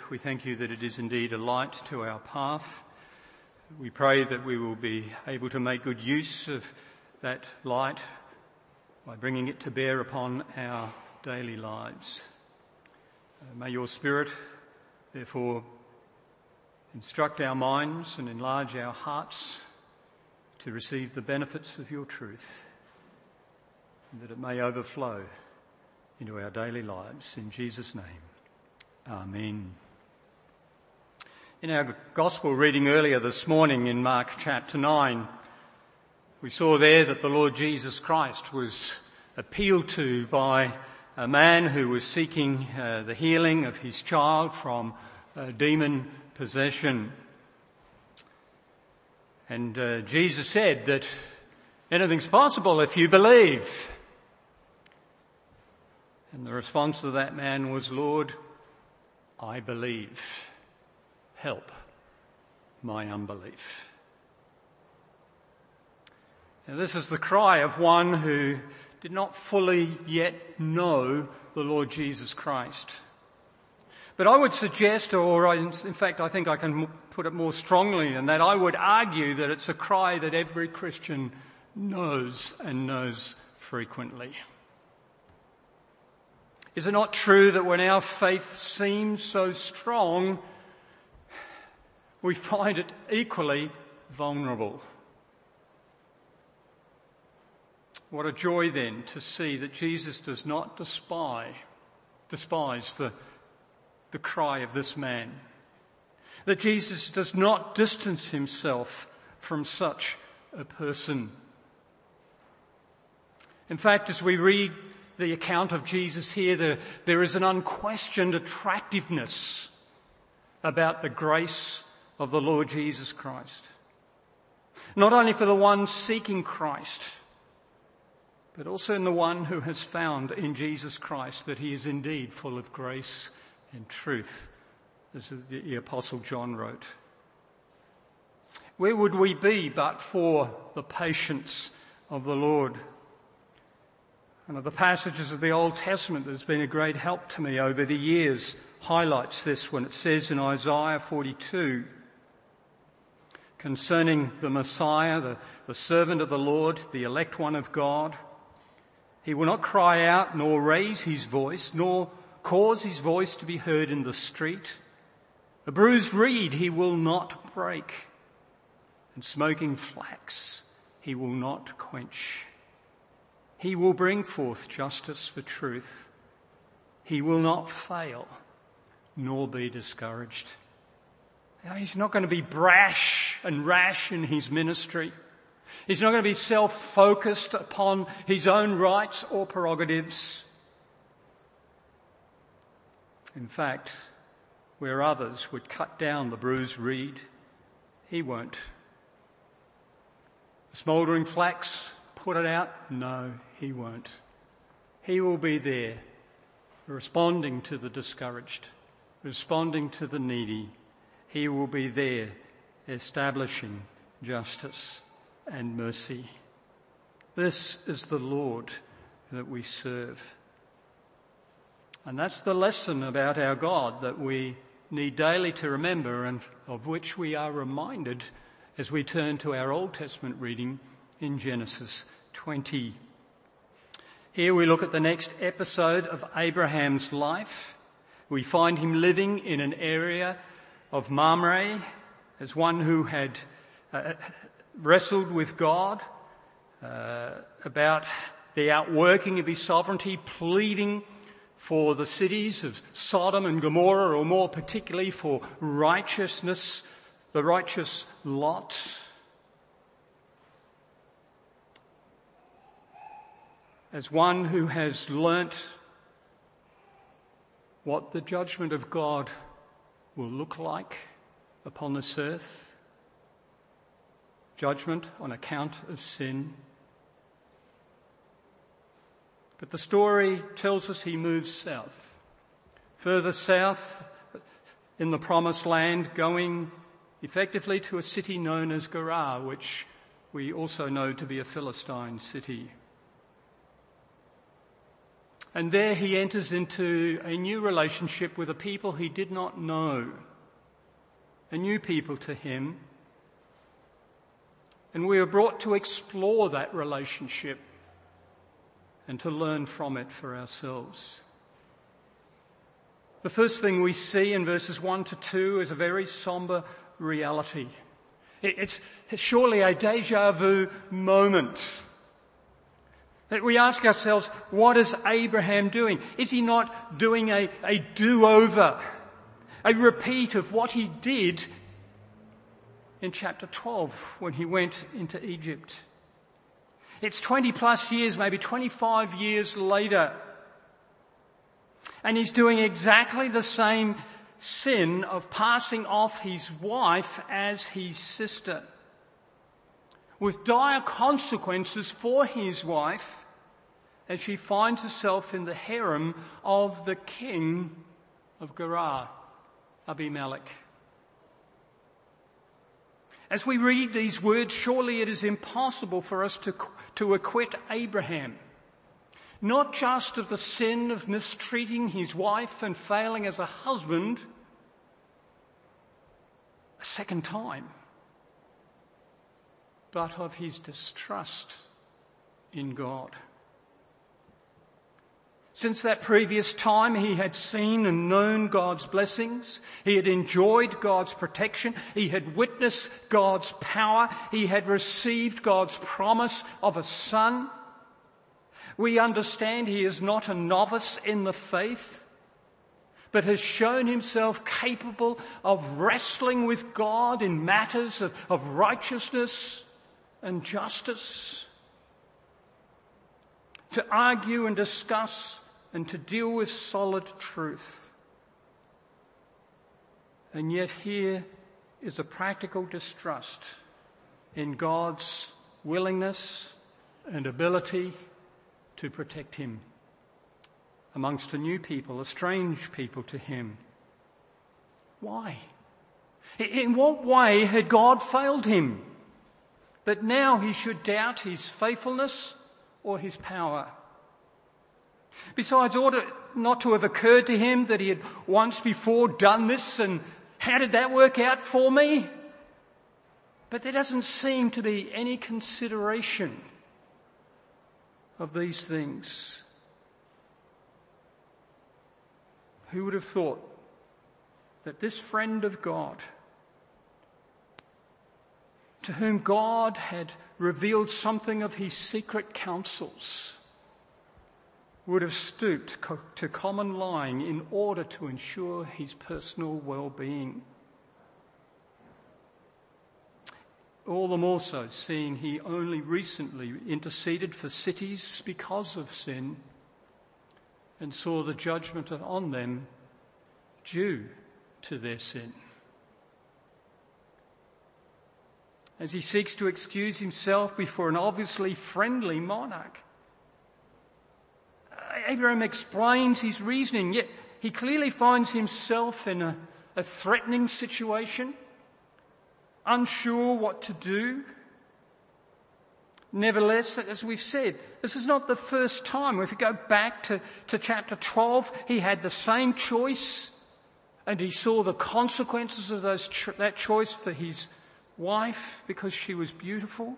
We thank you that it is indeed a light to our path. We pray that we will be able to make good use of that light by bringing it to bear upon our daily lives. May your Spirit, therefore, instruct our minds and enlarge our hearts to receive the benefits of your truth, and that it may overflow into our daily lives. In Jesus' name, amen. In our gospel reading earlier this morning in Mark chapter 9, we saw there that the Lord Jesus Christ was appealed to by a man who was seeking the healing of his child from demon possession. And Jesus said that anything's possible if you believe. And the response of that man was, Lord, I believe. Help my unbelief. Now, this is the cry of one who did not fully yet know the Lord Jesus Christ. But I would suggest, in fact I think I can put it more strongly than that, I would argue that it's a cry that every Christian knows and knows frequently. Is it not true that when our faith seems so strong, we find it equally vulnerable? What a joy then to see that Jesus does not despise the cry of this man. That Jesus does not distance himself from such a person. In fact, as we read the account of Jesus here, there is an unquestioned attractiveness about the grace of the Lord Jesus Christ. Not only for the one seeking Christ, but also in the one who has found in Jesus Christ that he is indeed full of grace and truth, as the Apostle John wrote. Where would we be but for the patience of the Lord? One of the passages of the Old Testament that has been a great help to me over the years highlights this when it says in Isaiah 42, concerning the Messiah, the servant of the Lord, the elect one of God, he will not cry out nor raise his voice, nor cause his voice to be heard in the street. A bruised reed he will not break, and smoking flax he will not quench. He will bring forth justice for truth. He will not fail, nor be discouraged. Now, he's not going to be brash and rash in his ministry. He's not going to be self-focused upon his own rights or prerogatives. In fact, where others would cut down the bruised reed, he won't. The smouldering flax, put it out? No, he won't. He will be there, responding to the discouraged, responding to the needy. He will be there, establishing justice and mercy. This is the Lord that we serve. And that's the lesson about our God that we need daily to remember, and of which we are reminded as we turn to our Old Testament reading in Genesis 20. Here we look at the next episode of Abraham's life. We find him living in an area of Mamre as one who had wrestled with God about the outworking of his sovereignty, pleading for the cities of Sodom and Gomorrah, or more particularly for righteousness, the righteous Lot. As one who has learnt what the judgment of God will look like upon this earth, judgment on account of sin. But the story tells us he moves south, further south in the promised land, going effectively to a city known as Gerar, which we also know to be a Philistine city. And there he enters into a new relationship with a people he did not know, a new people to him. And we are brought to explore that relationship and to learn from it for ourselves. The first thing we see in verses 1 to 2 is a very somber reality. It's surely a déjà vu moment. That we ask ourselves, what is Abraham doing? Is he not doing a do-over, a repeat of what he did in chapter 12 when he went into Egypt? It's 20 plus years, maybe 25 years later. And he's doing exactly the same sin of passing off his wife as his sister, with dire consequences for his wife as she finds herself in the harem of the king of Gerar, Abimelech. As we read these words, surely it is impossible for us to acquit Abraham, not just of the sin of mistreating his wife and failing as a husband a second time, but of his distrust in God. Since that previous time, he had seen and known God's blessings. He had enjoyed God's protection. He had witnessed God's power. He had received God's promise of a son. We understand he is not a novice in the faith, but has shown himself capable of wrestling with God in matters of righteousness and justice, to argue and discuss and to deal with solid truth. And yet here is a practical distrust in God's willingness and ability to protect him amongst a new people, a strange people to him. Why? In what way had God failed him that now he should doubt his faithfulness or his power? Besides, ought it not to have occurred to him that he had once before done this, and how did that work out for me? But there doesn't seem to be any consideration of these things. Who would have thought that this friend of God, to whom God had revealed something of his secret counsels, would have stooped to common lying in order to ensure his personal well-being? All the more so, seeing he only recently interceded for cities because of sin and saw the judgment on them due to their sin. As he seeks to excuse himself before an obviously friendly monarch, Abraham explains his reasoning, yet he clearly finds himself in a threatening situation, unsure what to do. Nevertheless, as we've said, this is not the first time. If you go back to chapter 12, he had the same choice and he saw the consequences of that choice for his wife because she was beautiful.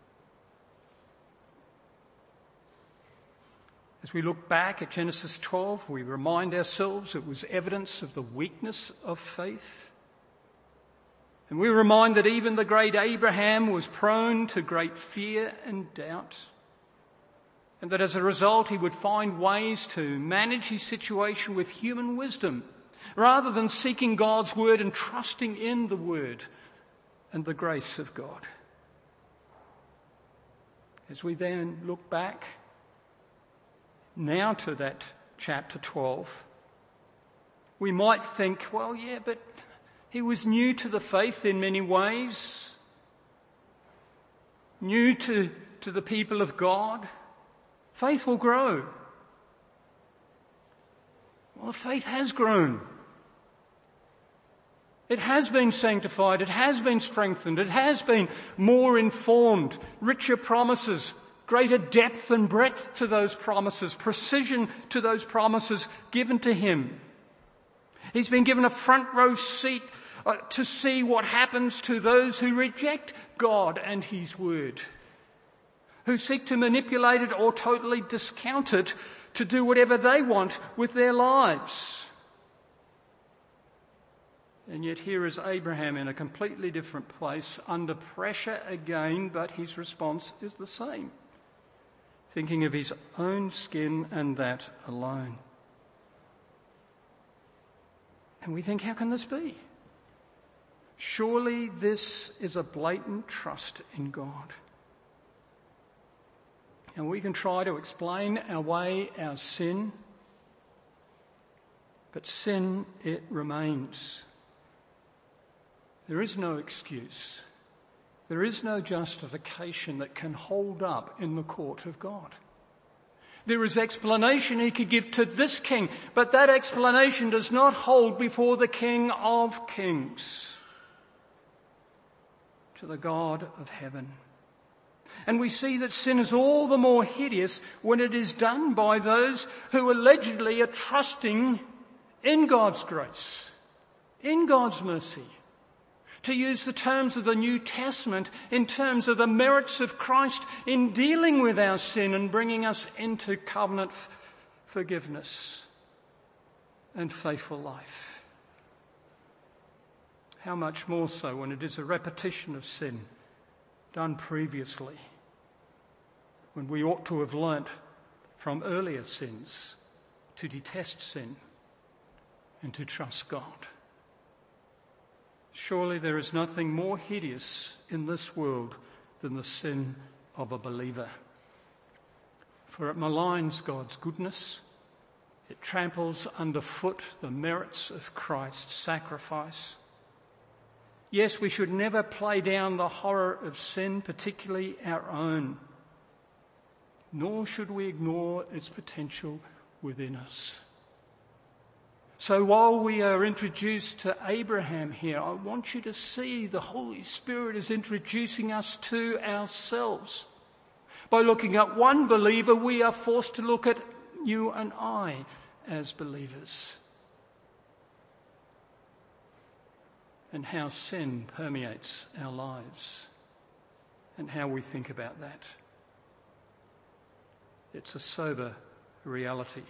As we look back at Genesis 12, we remind ourselves it was evidence of the weakness of faith. And we remind that even the great Abraham was prone to great fear and doubt. And that as a result, he would find ways to manage his situation with human wisdom, rather than seeking God's word and trusting in the word and the grace of God. As we then look back now to that chapter 12, we might think, well, yeah, but he was new to the faith in many ways, new to the people of God. Faith will grow. Well, faith has grown. It has been sanctified. It has been strengthened. It has been more informed, richer promises, greater depth and breadth to those promises, precision to those promises given to him. He's been given a front row seat to see what happens to those who reject God and his word, who seek to manipulate it or totally discount it to do whatever they want with their lives. And yet here is Abraham in a completely different place, under pressure again, but his response is the same, thinking of his own skin and that alone. And we think, how can this be? Surely this is a blatant trust in God. And we can try to explain away our sin, but sin, it remains. There is no excuse. There is no justification that can hold up in the court of God. There is explanation he could give to this king, but that explanation does not hold before the King of Kings, to the God of heaven. And we see that sin is all the more hideous when it is done by those who allegedly are trusting in God's grace, in God's mercy. To use the terms of the New Testament in terms of the merits of Christ in dealing with our sin and bringing us into covenant forgiveness and faithful life. How much more so when it is a repetition of sin done previously, when we ought to have learnt from earlier sins to detest sin and to trust God. Surely there is nothing more hideous in this world than the sin of a believer. For it maligns God's goodness. It tramples underfoot the merits of Christ's sacrifice. Yes, we should never play down the horror of sin, particularly our own. Nor should we ignore its potential within us. So while we are introduced to Abraham here, I want you to see the Holy Spirit is introducing us to ourselves. By looking at one believer, we are forced to look at you and I as believers, and how sin permeates our lives and how we think about that. It's a sober reality.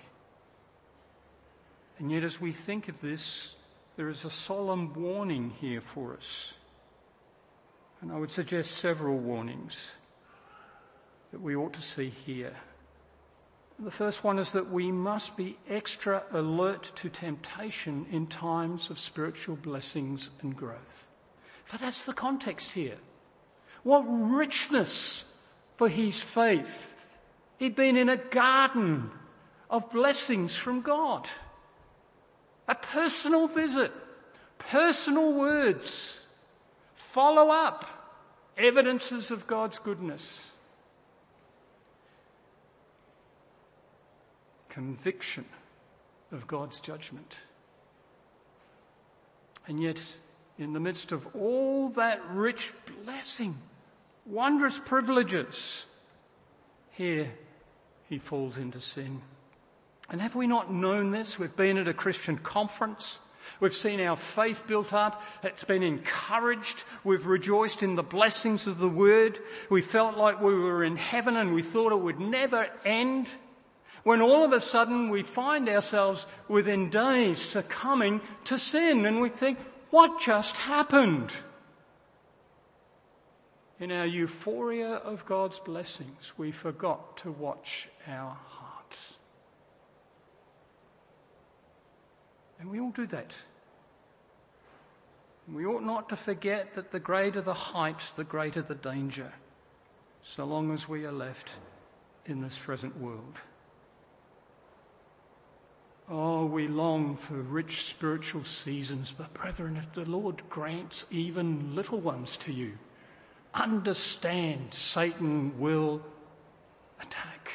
And yet as we think of this, there is a solemn warning here for us. And I would suggest several warnings that we ought to see here. The first one is that we must be extra alert to temptation in times of spiritual blessings and growth. For that's the context here. What richness for his faith. He'd been in a garden of blessings from God. A personal visit, personal words, follow up, evidences of God's goodness. Conviction of God's judgment. And yet, in the midst of all that rich blessing, wondrous privileges, here he falls into sin. And have we not known this? We've been at a Christian conference. We've seen our faith built up. It's been encouraged. We've rejoiced in the blessings of the word. We felt like we were in heaven and we thought it would never end. When all of a sudden we find ourselves within days succumbing to sin and we think, what just happened? In our euphoria of God's blessings, we forgot to watch our hearts. And we all do that. And we ought not to forget that the greater the height, the greater the danger, so long as we are left in this present world. Oh, we long for rich spiritual seasons, but brethren, if the Lord grants even little ones to you, understand Satan will attack.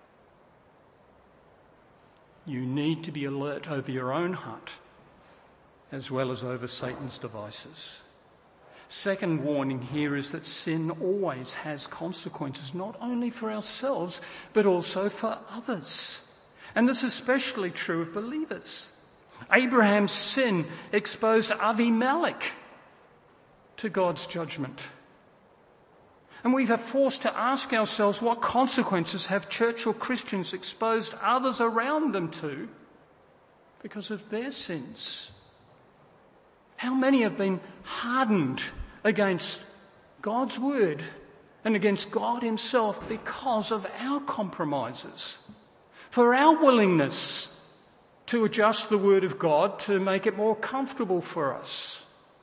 You need to be alert over your own heart as well as over Satan's devices. Second warning here is that sin always has consequences, not only for ourselves, but also for others. And this is especially true of believers. Abraham's sin exposed Avimelech to God's judgment. And we are forced to ask ourselves, what consequences have church or Christians exposed others around them to because of their sins? How many have been hardened against God's word and against God himself because of our compromises, for our willingness to adjust the word of God to make it more comfortable for us,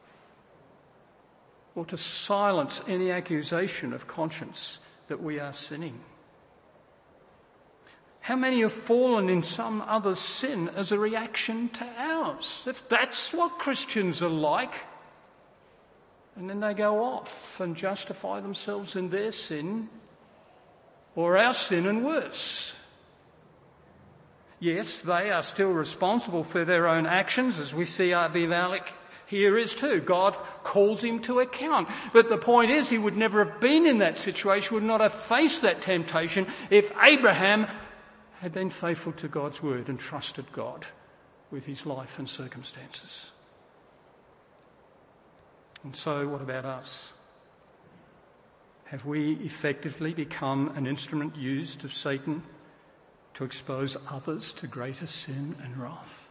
or to silence any accusation of conscience that we are sinning? How many have fallen in some other's sin as a reaction to ours? If that's what Christians are like, and then they go off and justify themselves in their sin, or our sin and worse. Yes, they are still responsible for their own actions, as we see Abimelech here is too. God calls him to account. But the point is, he would never have been in that situation, would not have faced that temptation if Abraham had been faithful to God's word and trusted God with his life and circumstances. And so what about us? Have we effectively become an instrument used of Satan to expose others to greater sin and wrath?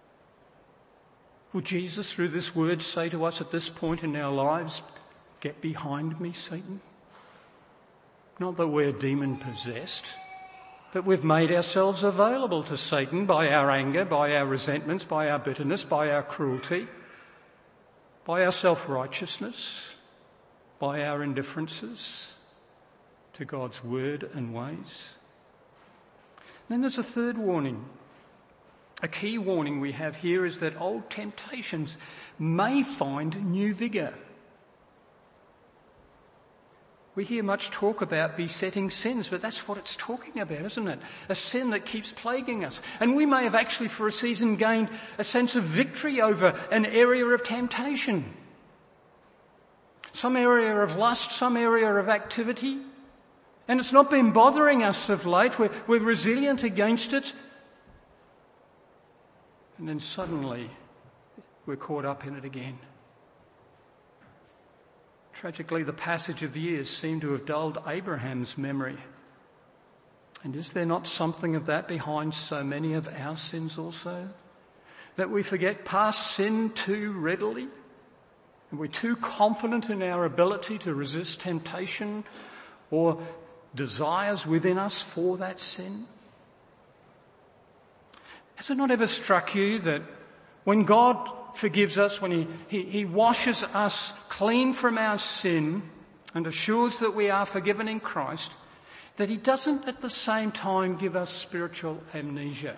Will Jesus, through this word, say to us at this point in our lives, "Get behind me, Satan"? Not that we're demon-possessed, but we've made ourselves available to Satan by our anger, by our resentments, by our bitterness, by our cruelty, by our self-righteousness, by our indifferences to God's word and ways. Then there's a third warning. A key warning we have here is that old temptations may find new vigour. We hear much talk about besetting sins, but that's what it's talking about, isn't it? A sin that keeps plaguing us. And we may have actually for a season gained a sense of victory over an area of temptation. Some area of lust, some area of activity. And it's not been bothering us of late. We're resilient against it. And then suddenly we're caught up in it again. Tragically, the passage of years seem to have dulled Abraham's memory. And is there not something of that behind so many of our sins also? That we forget past sin too readily? And we're too confident in our ability to resist temptation or desires within us for that sin? Has it not ever struck you that when God forgives us, when he washes us clean from our sin and assures that we are forgiven in Christ, that he doesn't at the same time give us spiritual amnesia?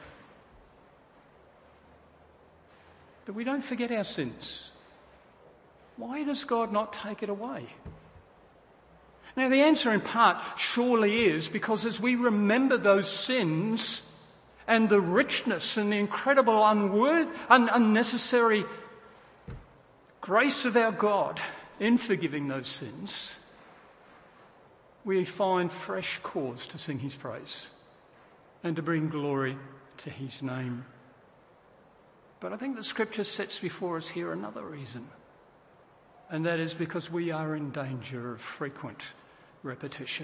That we don't forget our sins. Why does God not take it away? Now the answer in part surely is because as we remember those sins and the richness and the incredible unnecessary grace of our God in forgiving those sins, we find fresh cause to sing his praise and to bring glory to his name. But I think the scripture sets before us here another reason, and that is because we are in danger of frequent repetition.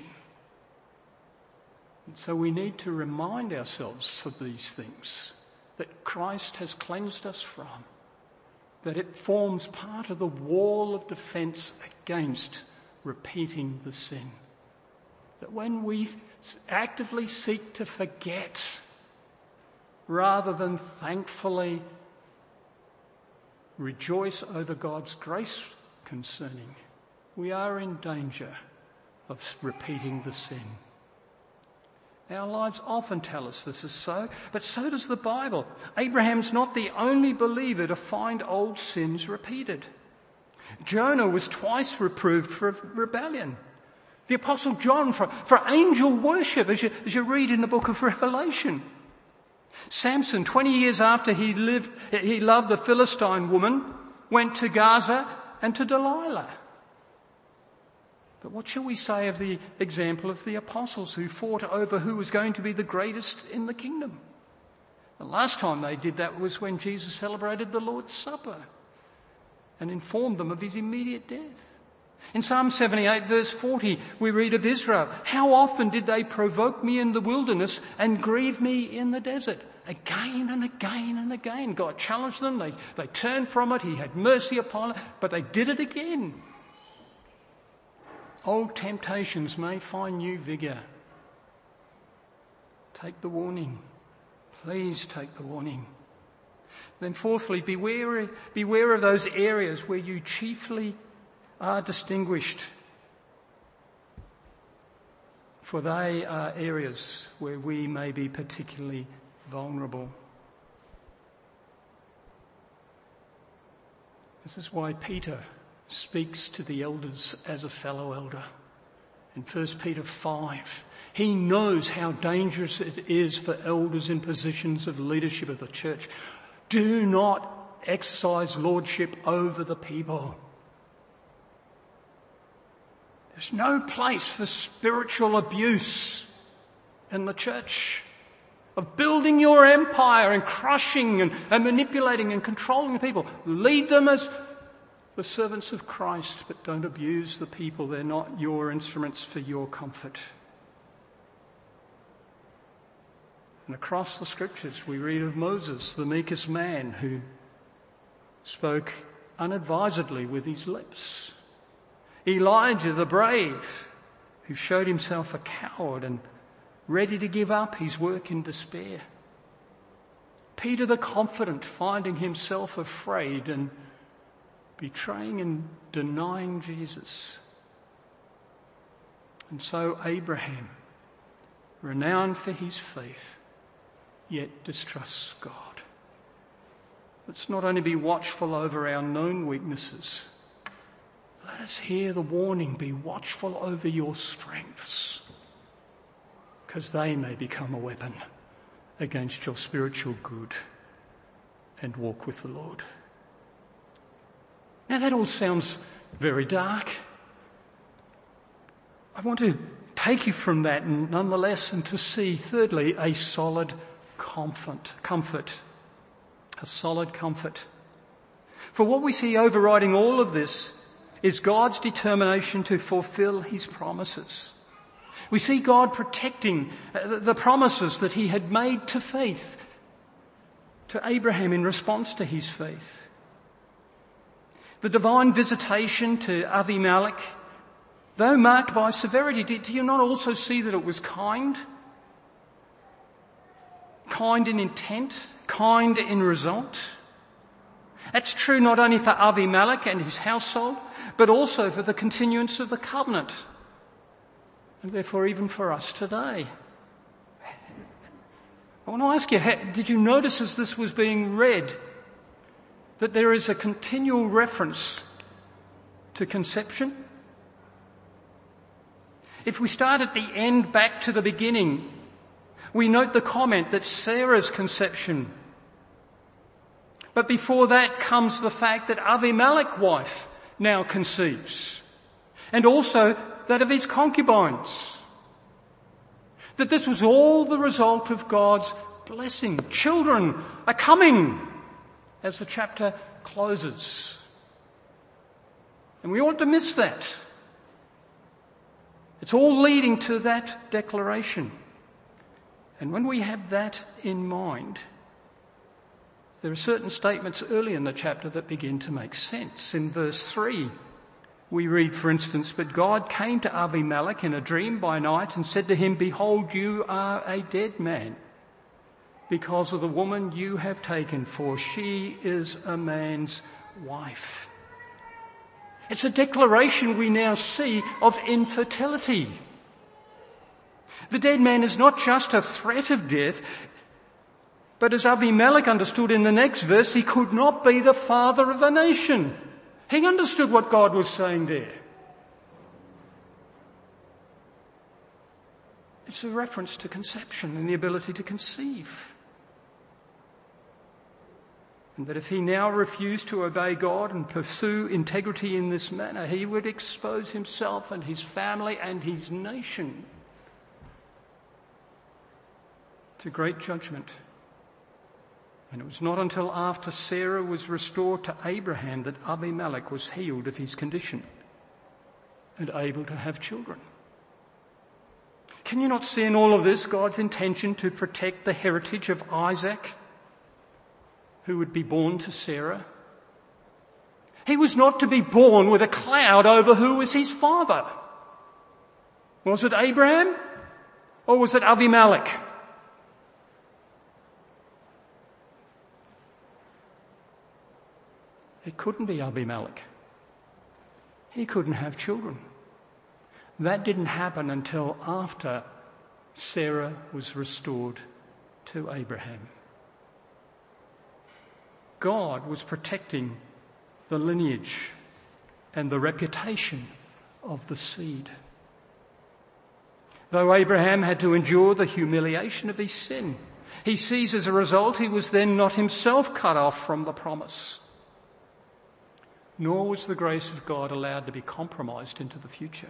And so we need to remind ourselves of these things that Christ has cleansed us from, that it forms part of the wall of defence against repeating the sin. That when we actively seek to forget rather than thankfully rejoice over God's grace concerning, we are in danger of repeating the sin. Our lives often tell us this is so, but so does the Bible. Abraham's not the only believer to find old sins repeated. Jonah was twice reproved for rebellion. The Apostle John for angel worship, as you read in the book of Revelation. Samson, 20 years after he loved the Philistine woman, went to Gaza and to Delilah. But what shall we say of the example of the apostles who fought over who was going to be the greatest in the kingdom? The last time they did that was when Jesus celebrated the Lord's Supper and informed them of his immediate death. In Psalm 78 verse 40 we read of Israel, "How often did they provoke me in the wilderness and grieve me in the desert?" Again and again and again. God challenged them, they turned from it, he had mercy upon it, but they did it again. Old temptations may find new vigour. Take the warning. Please take the warning. Then fourthly, beware of those areas where you chiefly are distinguished, for they are areas where we may be particularly vulnerable. This is why Peter speaks to the elders as a fellow elder. In 1 Peter 5, he knows how dangerous it is for elders in positions of leadership of the church. Do not exercise lordship over the people. There's no place for spiritual abuse in the church, of building your empire and crushing and manipulating and controlling people. Lead them as the servants of Christ, but don't abuse the people. They're not your instruments for your comfort. And across the scriptures we read of Moses, the meekest man, who spoke unadvisedly with his lips. Elijah, the brave, who showed himself a coward and ready to give up his work in despair. Peter, the confident, finding himself afraid and betraying and denying Jesus. And so Abraham, renowned for his faith, yet distrusts God. Let's not only be watchful over our known weaknesses, let us hear the warning, be watchful over your strengths, because they may become a weapon against your spiritual good and walk with the Lord. Now that all sounds very dark. I want to take you from that nonetheless and to see, thirdly, a solid comfort. A solid comfort. For what we see overriding all of this is God's determination to fulfill his promises. We see God protecting the promises that he had made to faith, to Abraham in response to his faith. The divine visitation to Avimelech, though marked by severity, do you not also see that it was kind? Kind in intent, kind in result. That's true not only for Avimelech and his household, but also for the continuance of the covenant, and therefore even for us today. I want to ask you, did you notice as this was being read that there is a continual reference to conception? If we start at the end back to the beginning, we note the comment that Sarah's conception. But before that comes the fact that Avimelech's wife now conceives, and also that of his concubines. That this was all the result of God's blessing. Children are coming as the chapter closes. And we ought to miss that. It's all leading to that declaration. And when we have that in mind, there are certain statements early in the chapter that begin to make sense. In verse 3, we read, for instance, "But God came to Avimelech in a dream by night and said to him, 'Behold, you are a dead man because of the woman you have taken, for she is a man's wife.'" It's a declaration we now see of infertility. The dead man is not just a threat of death, but as Avimelech understood in the next verse, he could not be the father of a nation. He understood what God was saying there. It's a reference to conception and the ability to conceive. And that if he now refused to obey God and pursue integrity in this manner, he would expose himself and his family and his nation to great judgment. And it was not until after Sarah was restored to Abraham that Abimelech was healed of his condition and able to have children. Can you not see in all of this God's intention to protect the heritage of Isaac, who would be born to Sarah? He was not to be born with a cloud over who was his father. Was it Abraham or was it Abimelech? It couldn't be Abimelech. He couldn't have children. That didn't happen until after Sarah was restored to Abraham. God was protecting the lineage and the reputation of the seed. Though Abraham had to endure the humiliation of his sin, he sees as a result he was then not himself cut off from the promise. Nor was the grace of God allowed to be compromised into the future.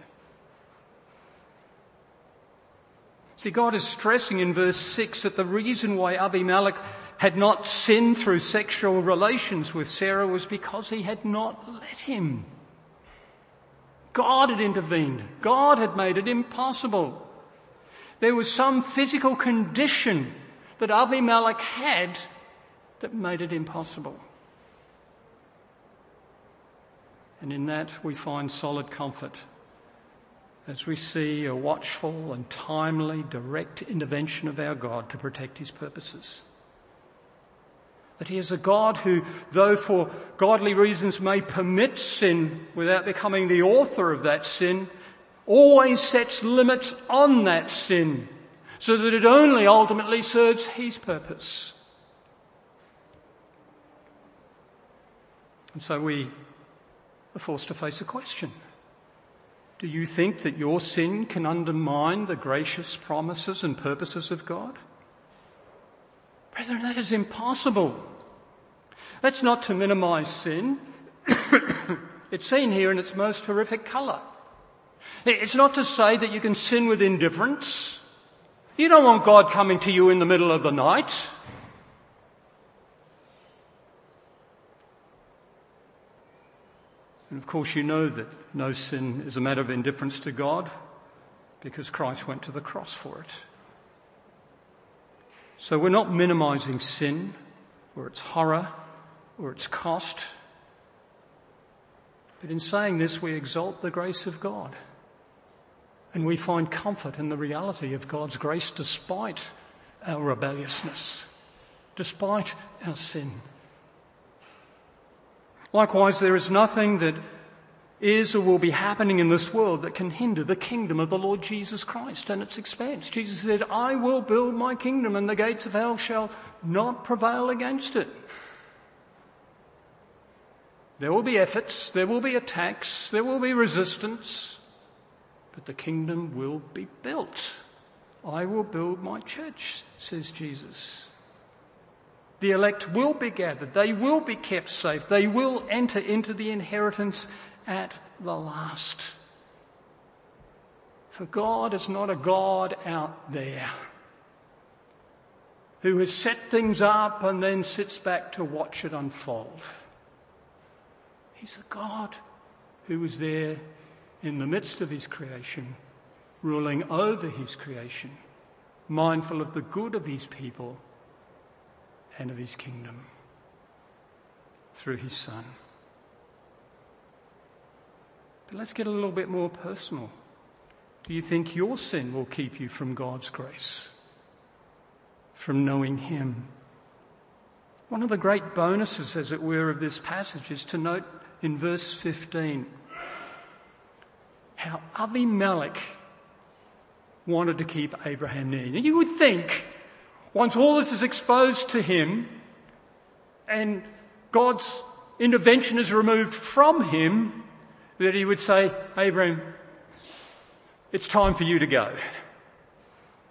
See, God is stressing in verse 6 that the reason why Abimelech had not sinned through sexual relations with Sarah was because he had not let him. God had intervened. God had made it impossible. There was some physical condition that Abimelech had that made it impossible. And in that we find solid comfort as we see a watchful and timely, direct intervention of our God to protect his purposes. That he is a God who, though for godly reasons may permit sin without becoming the author of that sin, always sets limits on that sin so that it only ultimately serves his purpose. And so we are forced to face a question. Do you think that your sin can undermine the gracious promises and purposes of God? Brethren, that is impossible. That's not to minimize sin. It's seen here in its most horrific colour. It's not to say that you can sin with indifference. You don't want God coming to you in the middle of the night. And of course you know that no sin is a matter of indifference to God because Christ went to the cross for it. So we're not minimizing sin or its horror or its cost. But in saying this, we exalt the grace of God. And we find comfort in the reality of God's grace despite our rebelliousness, despite our sin. Likewise, there is nothing that is or will be happening in this world that can hinder the kingdom of the Lord Jesus Christ and its expanse. Jesus said, I will build my kingdom and the gates of hell shall not prevail against it. There will be efforts, there will be attacks, there will be resistance, but the kingdom will be built. I will build my church, says Jesus. The elect will be gathered. They will be kept safe. They will enter into the inheritance at the last. For God is not a God out there who has set things up and then sits back to watch it unfold. He's a God who is there in the midst of his creation, ruling over his creation, mindful of the good of his people and of his kingdom through his Son. But let's get a little bit more personal. Do you think your sin will keep you from God's grace, from knowing him? One of the great bonuses, as it were, of this passage is to note in verse 15 how Abimelech wanted to keep Abraham near. And you would think, once all this is exposed to him and God's intervention is removed from him, that he would say, Abraham, it's time for you to go.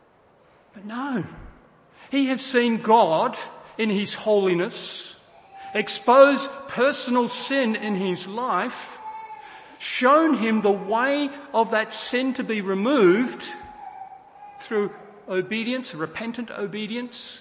But no, he has seen God in his holiness exposed personal sin in his life, shown him the way of that sin to be removed through obedience, repentant obedience.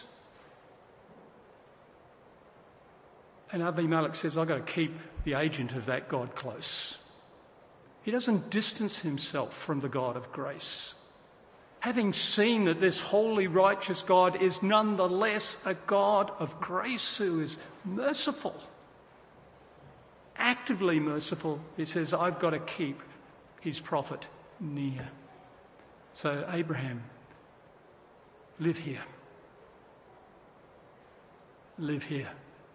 And Abimelech says, I've got to keep the agent of that God close. He doesn't distance himself from the God of grace, having seen that this holy, righteous God is nonetheless a God of grace who is merciful, actively merciful. He says, I've got to keep his prophet near. So Abraham, live here. Live here.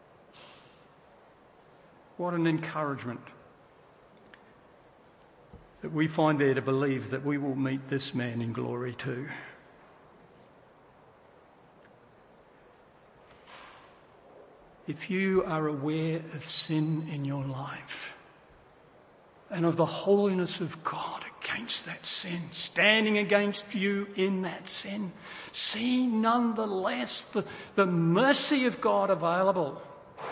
What an encouragement that we find there to believe that we will meet this man in glory too. If you are aware of sin in your life and of the holiness of God against that sin, standing against you in that sin, see nonetheless the mercy of God available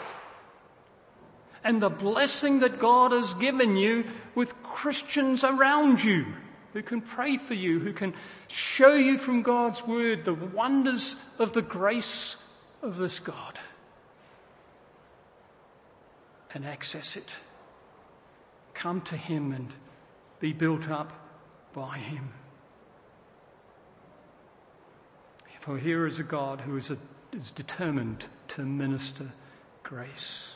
and the blessing that God has given you with Christians around you who can pray for you, who can show you from God's word the wonders of the grace of this God, and access it. Come to him and be built up by him. For here is a God who is determined to minister grace.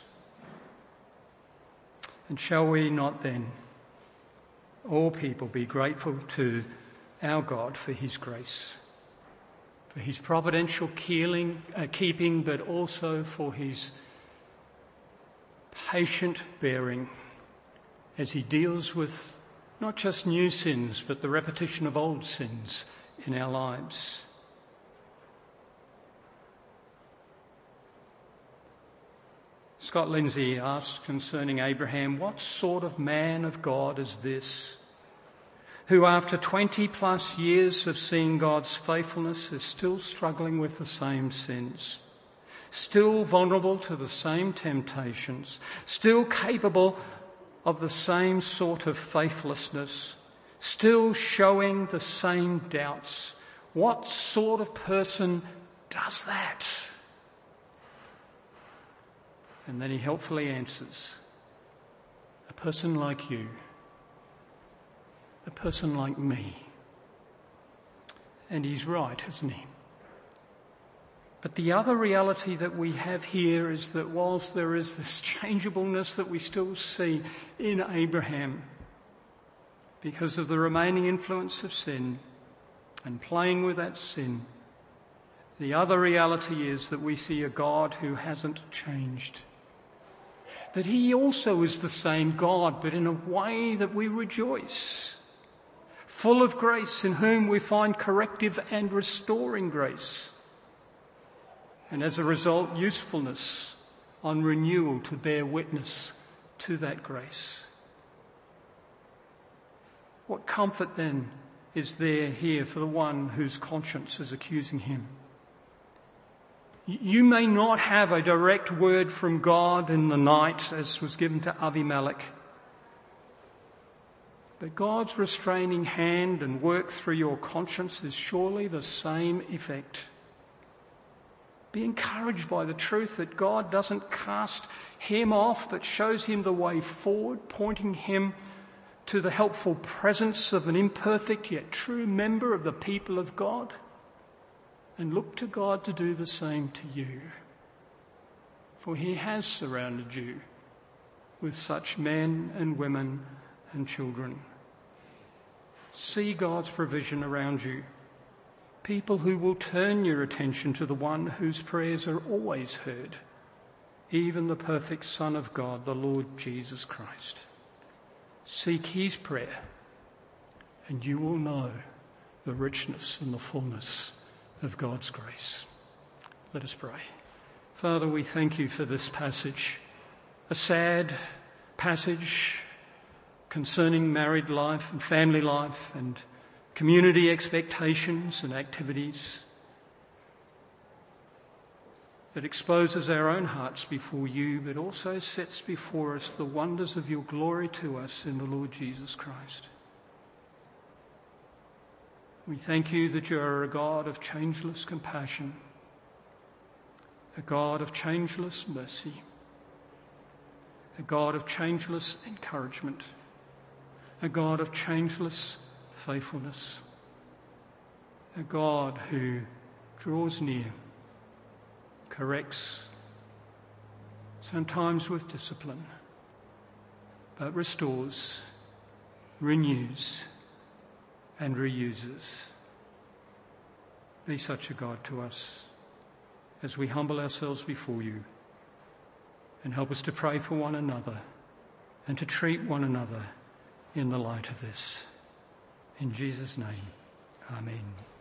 And shall we not then, all people, be grateful to our God for his grace, for his providential keeping, but also for his patient bearing as he deals with not just new sins, but the repetition of old sins in our lives. Scott Lindsay asked concerning Abraham, what sort of man of God is this, who after 20 plus years of seeing God's faithfulness is still struggling with the same sins, still vulnerable to the same temptations, still capable of the same sort of faithlessness, still showing the same doubts? What sort of person does that? And then he helpfully answers, a person like you, a person like me. And he's right, isn't he? But the other reality that we have here is that whilst there is this changeableness that we still see in Abraham because of the remaining influence of sin and playing with that sin, the other reality is that we see a God who hasn't changed. That he also is the same God, but in a way that we rejoice. Full of grace, in whom we find corrective and restoring grace. And as a result, usefulness on renewal to bear witness to that grace. What comfort then is there here for the one whose conscience is accusing him? You may not have a direct word from God in the night as was given to Abimelech, but God's restraining hand and work through your conscience is surely the same effect. Be encouraged by the truth that God doesn't cast him off, but shows him the way forward, pointing him to the helpful presence of an imperfect yet true member of the people of God. And look to God to do the same to you. For he has surrounded you with such men and women and children. See God's provision around you. People who will turn your attention to the one whose prayers are always heard, even the perfect Son of God, the Lord Jesus Christ. Seek his prayer, and you will know the richness and the fullness of God's grace. Let us pray. Father, we thank you for this passage, a sad passage concerning married life and family life and community expectations and activities. that exposes our own hearts before you, but also sets before us the wonders of your glory to us in the Lord Jesus Christ. We thank you that you are a God of changeless compassion, a God of changeless mercy, a God of changeless encouragement, a God of changeless faithfulness, a God who draws near, corrects, sometimes with discipline, but restores, renews, and reuses. Be such a God to us as we humble ourselves before you, and help us to pray for one another and to treat one another in the light of this. In Jesus' name, amen.